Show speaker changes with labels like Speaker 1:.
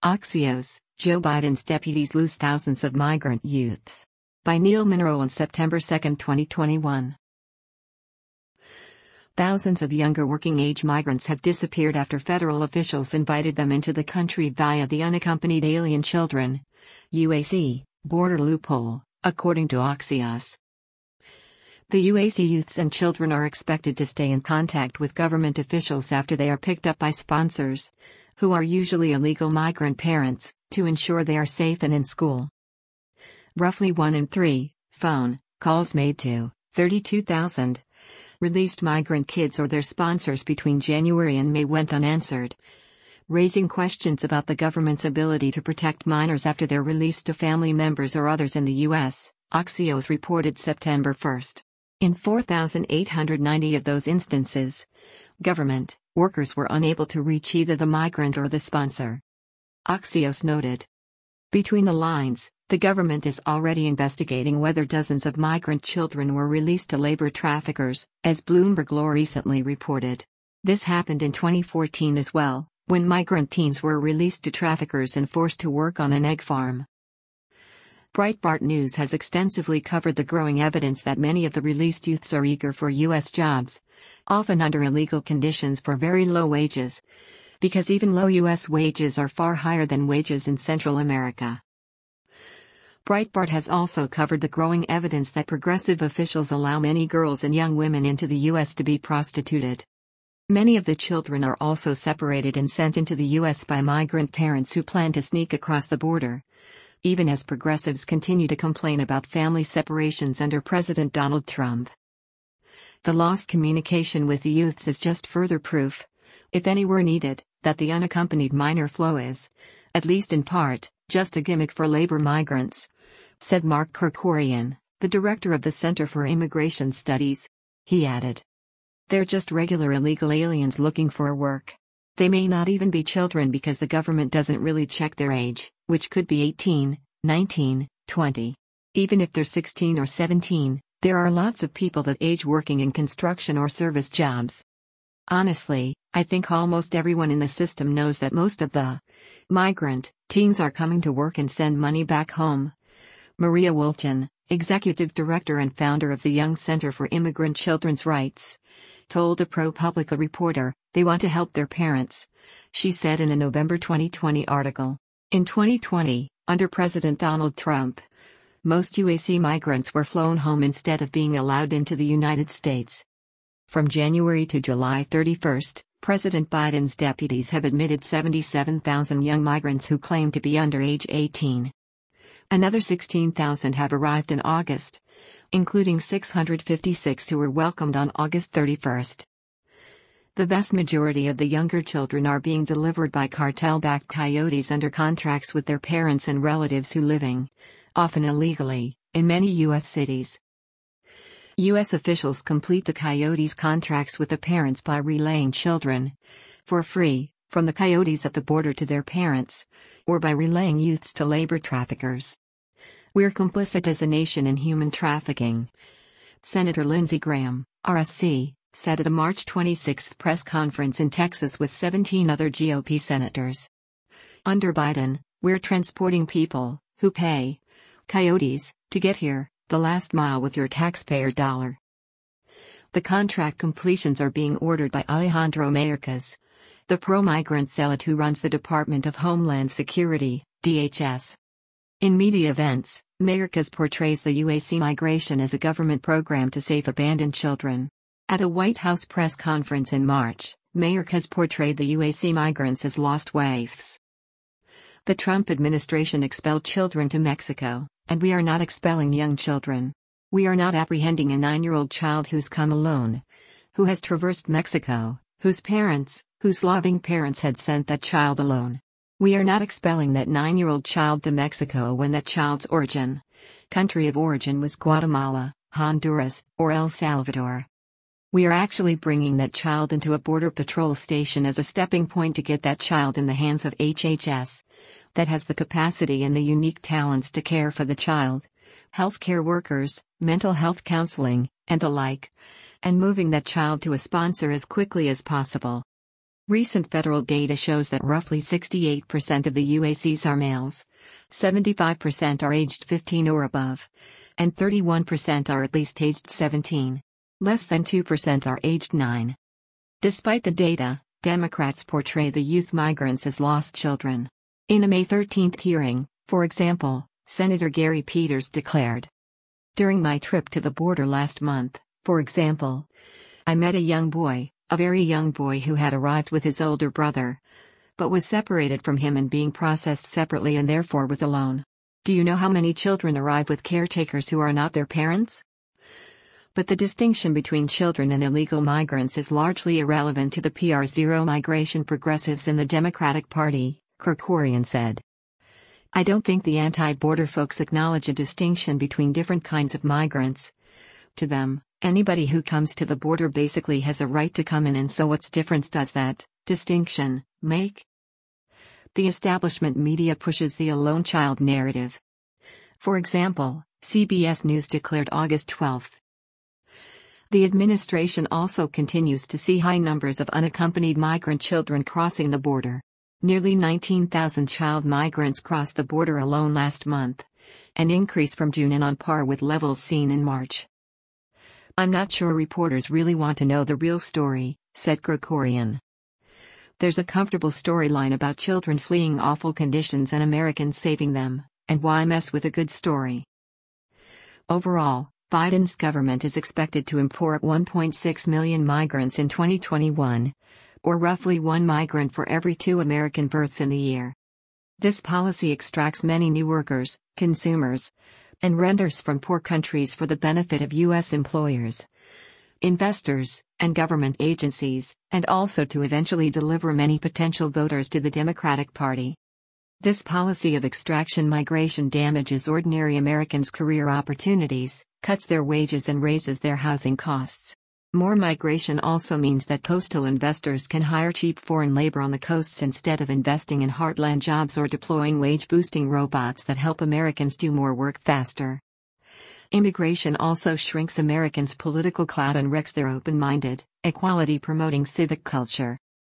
Speaker 1: Axios, Joe Biden's deputies lose thousands of migrant youths. By Neil Munro on September 2, 2021. Thousands of younger working-age migrants have disappeared after federal officials invited them into the country via the Unaccompanied Alien Children (UAC) border loophole, according to Axios. The UAC youths and children are expected to stay in contact with government officials after they are picked up by sponsors, who are usually illegal migrant parents, to ensure they are safe and in school. Roughly 1 in 3 phone calls made to 32,000 released migrant kids or their sponsors between January and May went unanswered, raising questions about the government's ability to protect minors after they're released to family members or others in the U.S., Axios reported September 1. In 4,890 of those instances, government workers were unable to reach either the migrant or the sponsor. Axios noted. Between the lines, the government is already investigating whether dozens of migrant children were released to labor traffickers, as Bloomberg Law recently reported. This happened in 2014 as well, when migrant teens were released to traffickers and forced to work on an egg farm. Breitbart News has extensively covered the growing evidence that many of the released youths are eager for U.S. jobs, often under illegal conditions for very low wages, because even low U.S. wages are far higher than wages in Central America. Breitbart has also covered the growing evidence that progressive officials allow many girls and young women into the U.S. to be prostituted. Many of the children are also separated and sent into the U.S. by migrant parents who plan to sneak across the border, even as progressives continue to complain about family separations under President Donald Trump. The lost communication with the youths is just further proof, if any were needed, that the unaccompanied minor flow is, at least in part, just a gimmick for labor migrants, said Mark Kerkorian, the director of the Center for Immigration Studies. He added, "They're just regular illegal aliens looking for work. They may not even be children because the government doesn't really check their age, which could be 18, 19, 20. Even if they're 16 or 17, there are lots of people that age working in construction or service jobs. Honestly, I think almost everyone in the system knows that most of the migrant teens are coming to work and send money back home." Maria Wolfchen, executive director and founder of the Young Center for Immigrant Children's Rights, told a ProPublica reporter, "They want to help their parents," she said in a November 2020 article. In 2020, under President Donald Trump, most UAC migrants were flown home instead of being allowed into the United States. From January to July 31, President Biden's deputies have admitted 77,000 young migrants who claim to be under age 18. Another 16,000 have arrived in August, including 656 who were welcomed on August 31. The vast majority of the younger children are being delivered by cartel-backed coyotes under contracts with their parents and relatives who living, often illegally, in many U.S. cities. U.S. officials complete the coyotes' contracts with the parents by relaying children, for free, from the coyotes at the border to their parents, or by relaying youths to labor traffickers. "We're complicit as a nation in human trafficking," Senator Lindsey Graham, RSC, said at a March 26 press conference in Texas with 17 other GOP senators. "Under Biden, we're transporting people, who pay coyotes, to get here, the last mile with your taxpayer dollar." The contract completions are being ordered by Alejandro Mayorkas, the pro-migrant zealot who runs the Department of Homeland Security, DHS. In media events, Mayorkas portrays the UAC migration as a government program to save abandoned children. At a White House press conference in March, Mayorkas portrayed the UAC migrants as lost waifs. "The Trump administration expelled children to Mexico, and we are not expelling young children. We are not apprehending a 9-year-old child who's come alone, who has traversed Mexico, whose loving parents had sent that child alone. We are not expelling that 9-year-old child to Mexico when that child's country of origin was Guatemala, Honduras, or El Salvador. We are actually bringing that child into a border patrol station as a stepping point to get that child in the hands of HHS, that has the capacity and the unique talents to care for the child, healthcare workers, mental health counseling, and the like, and moving that child to a sponsor as quickly as possible." Recent federal data shows that roughly 68% of the UACs are males, 75% are aged 15 or above, and 31% are at least aged 17. Less than 2% are aged 9. Despite the data, Democrats portray the youth migrants as lost children. In a May 13 hearing, for example, Senator Gary Peters declared, "During my trip to the border last month, for example, I met a very young boy who had arrived with his older brother, but was separated from him and being processed separately and therefore was alone. Do you know how many children arrive with caretakers who are not their parents?" But the distinction between children and illegal migrants is largely irrelevant to the PR0 migration progressives in the Democratic Party, Krikorian said. "I don't think the anti-border folks acknowledge a distinction between different kinds of migrants. To them, anybody who comes to the border basically has a right to come in, and so what difference does that distinction make?" The establishment media pushes the alone child narrative. For example, CBS News declared August 12. The administration also continues to see high numbers of unaccompanied migrant children crossing the border. Nearly 19,000 child migrants crossed the border alone last month, an increase from June and on par with levels seen in March. "I'm not sure reporters really want to know the real story," said Krikorian. "There's a comfortable storyline about children fleeing awful conditions and Americans saving them, and why mess with a good story?" Overall, Biden's government is expected to import 1.6 million migrants in 2021, or roughly 1 migrant for every 2 American births in the year. This policy extracts many new workers, consumers, and renters from poor countries for the benefit of U.S. employers, investors, and government agencies, and also to eventually deliver many potential voters to the Democratic Party. This policy of extraction migration damages ordinary Americans' career opportunities, cuts their wages, and raises their housing costs. More migration also means that coastal investors can hire cheap foreign labor on the coasts instead of investing in heartland jobs or deploying wage-boosting robots that help Americans do more work faster. Immigration also shrinks Americans' political clout and wrecks their open-minded, equality-promoting civic culture.